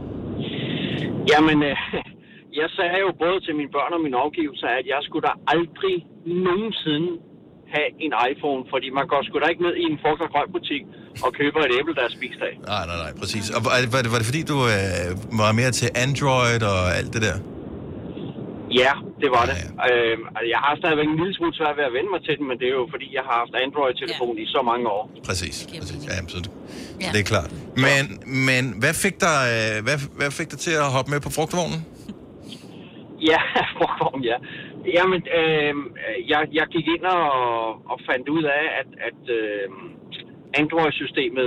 Jamen, jeg sagde jo både til mine børn og mine omgivelser, at jeg skulle da aldrig nogensinde have en iPhone, fordi man går sgu da ikke ned i en frugt- og grøntbutik og køber et æble, der er spist af. Nej, præcis. Og var det fordi, du var mere til Android og alt det der? Ja, det var det. Jeg har stadigvæk en lille smule svært ved at vende mig til den, men det er jo fordi, jeg har haft Android-telefon i så mange år. Præcis. Ja, så det er klart. Men hvad fik dig til at hoppe med på frugtvognen? Ja, frugtvognen, ja. Jamen, jeg gik ind og fandt ud af, at Android-systemet,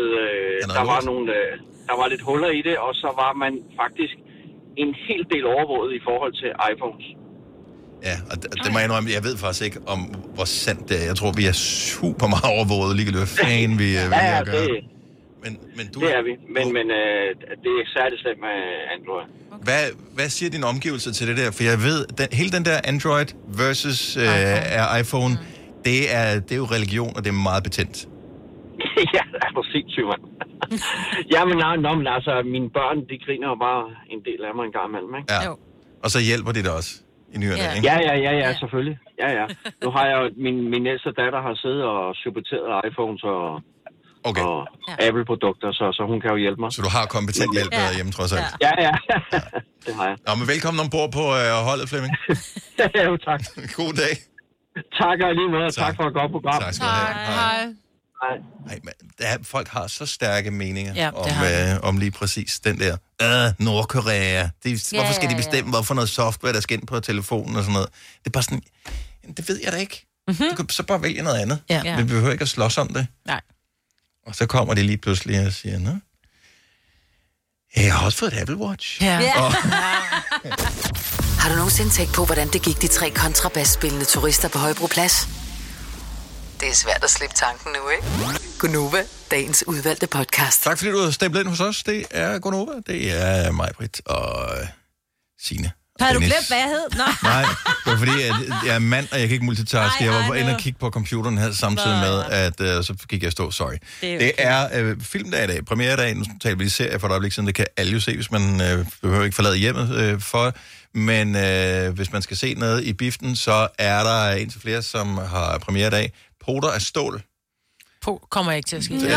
der var lidt huller i det, og så var man faktisk en hel del overvåget i forhold til iPhones. Ja, og det må jeg indrømme, jeg ved faktisk ikke om, hvor sandt det er. Jeg tror, vi er super meget overvåget, ligegyldigt hvad fanden vi er at gøre. Men du... Det er vi, men det er særligt slemt med Android. Hvad siger dine omgivelser til det der? For jeg ved, hele den der Android versus iPhone, det er jo religion, og det er meget betændt. Ja, det er sindssygt, mand. Jamen, men altså, mine børn, de griner jo bare en del af mig en gang imellem, ikke? Ja. Og så hjælper de dig også i nyerne, ikke? Ja, selvfølgelig. Ja. Nu har jeg jo, min ældste datter har siddet og supporteret iPhones og Apple-produkter, så hun kan jo hjælpe mig. Så du har kompetent hjælp hjemme, trods alt? Ja. Det har jeg. Nå, men velkommen ombord på holdet, Flemming. Jo, tak. God dag. Tak og lige måde, tak for et godt program. Tak skal du have. Hej. Nej, men folk har så stærke meninger om lige præcis den der. Nordkorea. Hvorfor skal de bestemme, hvorfor noget software, der skal ind på telefonen og sådan noget? Det er bare sådan, det ved jeg da ikke. Du kan så bare vælge noget andet. Vi behøver ikke at slås om det. Nej. Og så kommer de lige pludselig og siger, nå, jeg har også fået et Apple Watch. Ja. Har du nogensinde tænkt på, hvordan det gik de 3 kontrabasspillende turister på Højbroplads? Det er svært at slippe tanken nu, ikke? Gunova, dagens udvalgte podcast. Tak fordi du har stemplet ind hos os. Det er Gunova. Det er mig, Britt og Signe. Har du glemt, hvad jeg hed? Nej, det var fordi, jeg er mand, og jeg kan ikke multitaske. Jeg var inde og kigge på computeren her samtidig med, at så gik jeg stå. Sorry. Det er filmdag i dag, premieredag. Nu taler vi lige serie for et øjeblik siden. Det kan alle jo se, hvis man behøver ikke forlade hjemmet for. Men hvis man skal se noget i biften, så er der en til flere, som har premieredag. Poter af stål. Kommer ikke til at ske. Jeg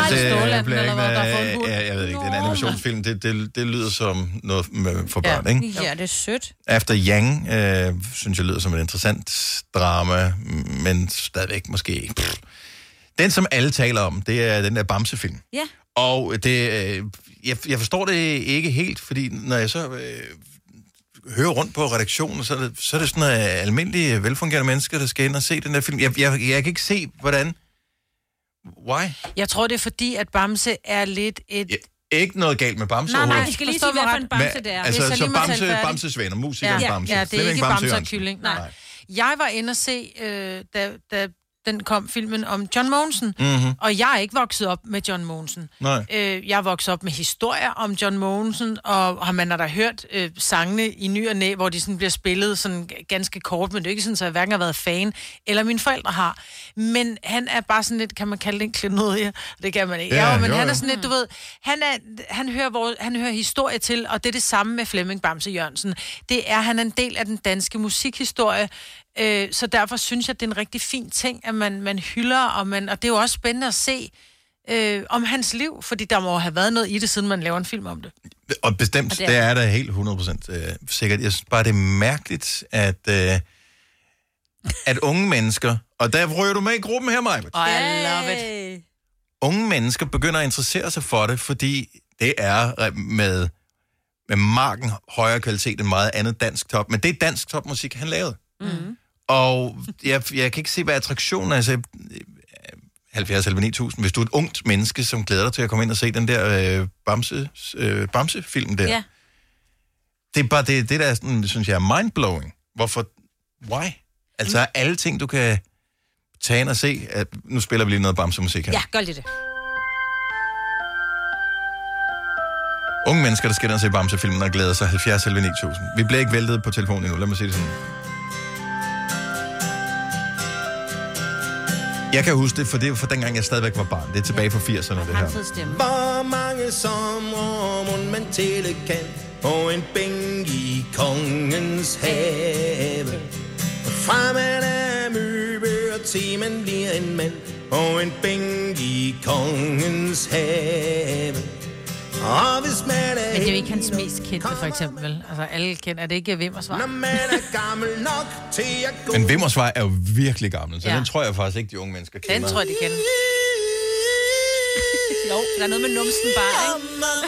ved ikke, det er en animationsfilm. Det lyder som noget for børn, ikke? Ja, det er sødt. After Yang, synes jeg lyder som et interessant drama, men stadigvæk måske... Den, som alle taler om, det er den der Bamse-film. Ja. Og det, jeg forstår det ikke helt, fordi når jeg så hører rundt på redaktionen, så er det sådan noget almindelige, velfungerende mennesker, der skal ind og se den der film. Jeg kan ikke se, hvordan... Why? Jeg tror, det er fordi, at Bamse er lidt et... Ikke noget galt med Bamse. Nej, vi skal lige sige, hvad for en Bamse det er. Altså, så Bamses venner, musikeren Bamse. Ja, det er ikke Bamse og Kylling. Nej. Jeg var inde og se, da den kom, filmen om John Mogensen. Mm-hmm. Og jeg er ikke vokset op med John Mogensen. Jeg er vokset op med historier om John Mogensen, og man har da hørt sangene i ny og næ, hvor de sådan bliver spillet sådan ganske kort, men det er ikke sådan, så jeg hverken har været fan, eller mine forældre har. Men han er bare sådan lidt, kan man kalde det en klenodie? Det kan man ikke. Men han er sådan lidt, du ved, han hører historie til, og det er det samme med Flemming Bamse Jørgensen. Han er en del af den danske musikhistorie, så derfor synes jeg, at det er en rigtig fin ting, at man hylder, og det er jo også spændende at se om hans liv, fordi der må have været noget i det, siden man laver en film om det. Og bestemt, det er der helt 100% sikkert. Jeg synes bare, det er mærkeligt, at unge mennesker, og der rører du med i gruppen her, Maja. I love it. Unge mennesker begynder at interessere sig for det, fordi det er med marken højere kvalitet end meget andet dansk top. Men det er dansk topmusik, han lavede. Mm. Og jeg kan ikke se, hvad attraktionen er. Altså, 70-9000, hvis du er et ungt menneske, som glæder dig til at komme ind og se den der Bamse-film der. Yeah. Det er bare det der er sådan, synes jeg, er mindblowing. Hvorfor? Why? Altså, alle ting, du kan tage ind og se. Nu spiller vi lige noget Bamse-musik her. Ja, gør lige det. Unge mennesker, der skal ind og se Bamse-filmen og glæder sig 70-9000. Vi bliver ikke væltet på telefonen endnu, lad mig sige det sådan. Jeg kan huske det, for det var for dengang, jeg stadigvæk var barn. Det er tilbage fra 80'erne, det her. Hvor mange sommer må man tælle kan på en bænk i kongens have. Fremad af møbe og til man bliver en mand på en bænk i kongens have. Og hvis man er... Men det er jo ikke hans mest kendte, for eksempel. vel? Altså, alle kender det ikke Vimmersvej. Når man er gammel nok til at gå... Men Vimmersvej er jo virkelig gammel, så den tror jeg faktisk ikke, de unge mennesker kender. Den tror jeg, de kender. Jo, der er noget med numsen bare,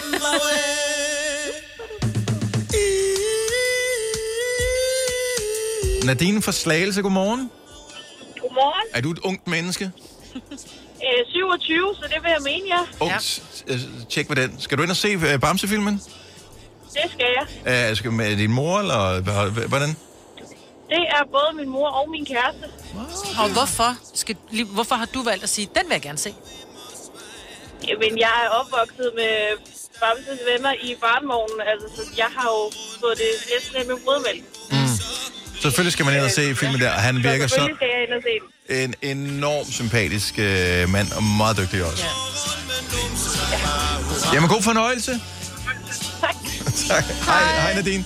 ikke? Nadine fra Slagelse, godmorgen. Godmorgen. Er du et ungt menneske? 27, så det vil jeg mene, ja. Ungt. Tjek med den. Skal du ind og se Bamse-filmen? Det skal jeg. Skal med din mor, eller hvordan? Det er både min mor og min kæreste. Og hvorfor har du valgt at sige, den vil jeg gerne se? Jamen, jeg er opvokset med Bamses venner i barnevognen, altså, så jeg har jo fået det næsten med brødmælk. Selvfølgelig skal man ind og se filmen der, og han virker så skal jeg ind og se den. en enormt sympatisk mand, og meget dygtig også. Ja. Jamen, god fornøjelse. Tak. Tak. Hej Nadine.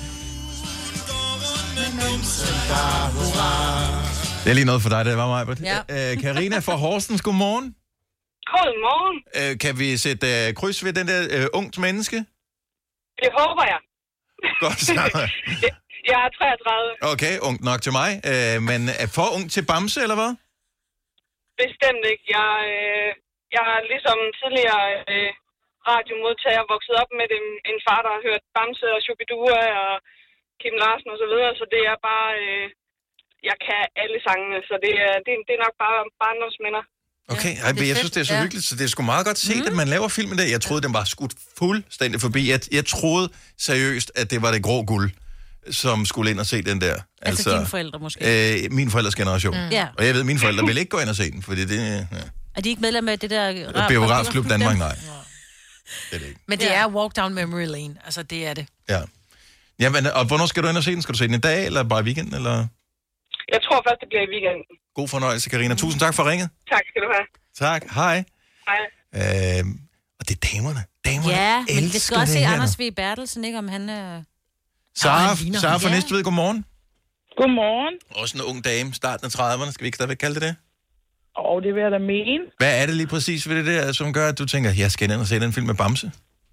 Det er lige noget for dig, det var mig. Ja. Karina fra Horsens, godmorgen. Godmorgen. Kan vi sætte kryds ved den der ungt menneske? Det håber jeg. Godt så. Jeg er 33. Okay, ungt nok til mig. Men er for ung til Bamse, eller hvad? Bestemt ikke. Jeg er ligesom tidligere radiomodtager vokset op med en far, der har hørt Bamse og Shubidua og Kim Larsen og så videre, så det er bare... jeg kan alle sangene, så det er nok bare barndomsminder. Okay, jeg synes, det er så hyggeligt, så det er sgu meget godt set, at man laver filmen der. Jeg troede, den var skudt fuldstændig forbi. Jeg troede seriøst, at det var det grå guld, som skulle ind og se den der. Altså dine forældre måske? Min forældres generation. Ja. Og jeg ved, at mine forældre vil ikke gå ind og se den, fordi det... Ja. Er de ikke medlem af det der... Biografklub Danmark, nej. Det er det ikke. Men det er Walk Down Memory Lane. Altså, det er det. Ja. Jamen, og hvornår skal du ind og se den? Skal du se den i dag, eller bare i weekenden, eller... Jeg tror først, det bliver i weekenden. God fornøjelse, Karina. Tusind tak for ringet. Tak skal du have. Tak. Hej. Hej. Og det er damerne. Ja, men det skal også se Anders V. Bertelsen, ikke? Om han er... Sara fra Næstved, godmorgen. Godmorgen. Også en ung dame, starten af 30'erne. Skal vi ikke stadigvæk kalde det det? Det vil jeg da mene. Hvad er det lige præcis ved det der, som gør, at du tænker, jeg skal ind og se den film med Bamse?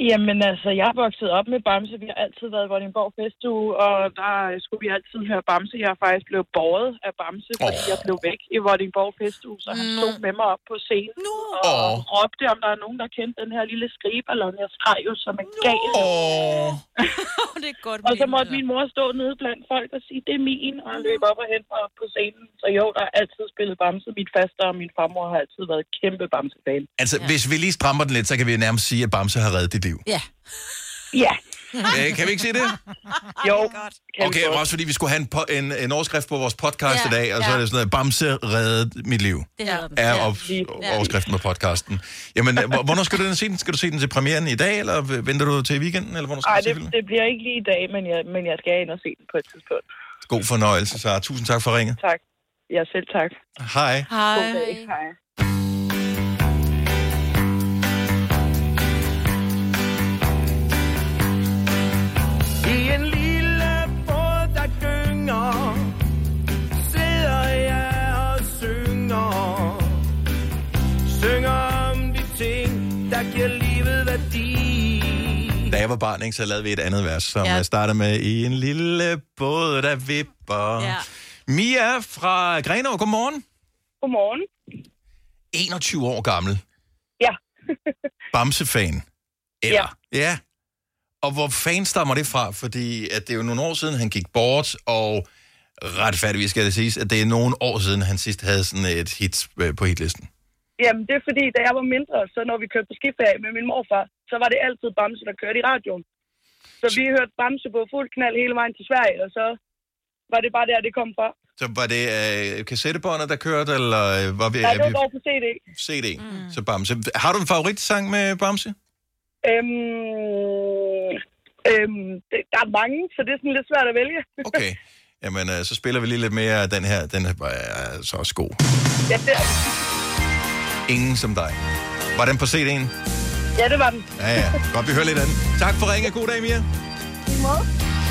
Jamen altså, jeg er vokset op med Bamse. Vi har altid været i Vordingborg Festuge, og der skulle vi altid høre Bamse. Jeg er faktisk blevet båret af Bamse, fordi jeg blev væk i Vordingborg Festuge, så han stod med mig op på scenen og råbte, om der er nogen, der kendte den her lille skrigeballon. Jeg skreg jo som en gal. Det er godt. Og så måtte min mor stå nede blandt folk og sige, det er min, og han løb op og hente mig op på scenen. Så jo, der er altid spillet Bamse. Mit faster og min farmor har altid været kæmpe Bamse-fan. Altså, hvis vi lige strammer den lidt, så kan vi nærmest sige, at Bamse har reddet dit liv. Ja. Ja. Kan vi ikke sige det? Jo. Okay, også fordi vi skulle have en overskrift på vores podcast i dag, og så er det sådan noget, Bamse reddede mit liv. Det er overskriften på podcasten. Jamen, hvornår skal du den se den? Skal du se den til premieren i dag, eller venter du til weekenden? Eller hvornår skal du se det bliver ikke lige i dag, men jeg skal ind og se den på et tidspunkt. God fornøjelse, Sara. Tusind tak for ringet. Tak. Ja, selv tak. Hej. God dag. Hej. I en lille båd, der gynger, sidder jeg og synger. Synger om de ting, der giver livet værdi. Da jeg var barn, ikke, så lavede vi et andet vers, som jeg starter med i en lille båd, der vipper. Ja. Mia fra Grenaa, godmorgen. Godmorgen. 21 år gammel. Ja. Bamse-fan. Eller? Ja. Og hvor fan stammer det fra? Fordi at det er jo nogle år siden, han gik bort, og retfærdigvis skal det siges, at det er nogle år siden, han sidst havde sådan et hit på hitlisten. Jamen, det er fordi, da jeg var mindre, så når vi kørte på skiferie med min morfar, så var det altid Bamse, der kørte i radioen. Så vi hørte Bamse på fuld knald hele vejen til Sverige, og så var det bare der, det kom fra. Så var det kassettebåndet, der kørte, eller var vi... Nej, det var på CD. CD, så Bamse. Har du en favoritsang med Bamse? Der er mange, så det er sådan lidt svært at vælge. Okay. Jamen, så spiller vi lige lidt mere af den her. Den er så også god. Ja, det er Ingen som dig. Var den på CD'en? Ja, det var den. Ja. Godt, vi hører lidt af den. Tak for ringe. God dag, Mia. I måde.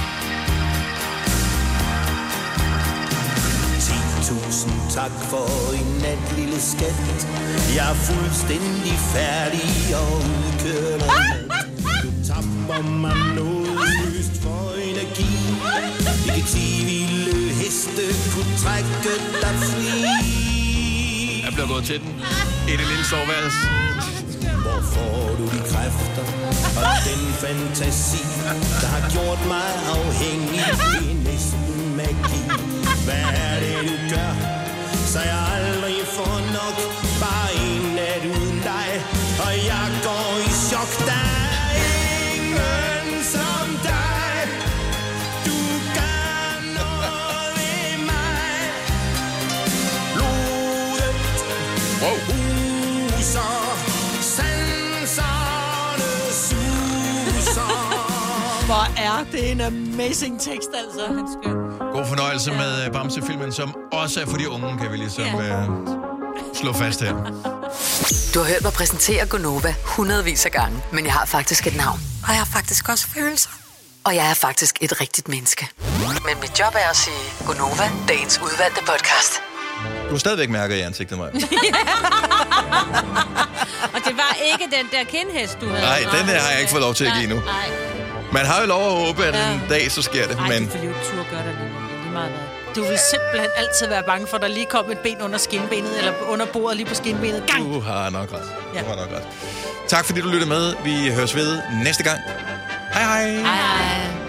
10.000 tak for en nat, lille skat. Jeg er fuldstændig færdig og udkørt. Du tapper mig nådeløst for energi. Ikke 10 vilde heste kunne trække dig fri. Jeg bliver gået til den. I det lille soveværelse. Hvor får du de kræfter og den fantasi, der har gjort mig afhængig? Det er næsten magi. Hvad er det, du gør, så jeg aldrig får nok? Bare en nat uden dig, og jeg går i chok. Der er ingen som dig. Du gør noget ved mig. Blodet huser, sanserne suser. Hvor er det en amazing tekst, altså. Han skøn. God fornøjelse med Bamse-filmen, som også er for de unge, kan vi ligesom slå fast her. Du har hørt mig præsentere Gonova hundredvis af gange, men jeg har faktisk et navn. Og jeg har faktisk også følelser. Og jeg er faktisk et rigtigt menneske. Men mit job er at sige Gonova, dagens udvalgte podcast. Du har stadigvæk mærker i ansigtet, Maja. Og det var ikke den der kindhest, du havde. Nej, den der har jeg ikke fået lov til at give endnu. Man har jo lov at håbe, at en dag så sker det. Nej, men... du vil jo ikke turde gøre det lige meget. Du vil simpelthen altid være bange for, at der lige kom et ben under skinbenet, eller under bordet lige på skinbenet. Gang! Du har nok ret. Ja. Du har nok ret. Tak fordi du lyttede med. Vi høres ved næste gang. Hej hej. Hej hej.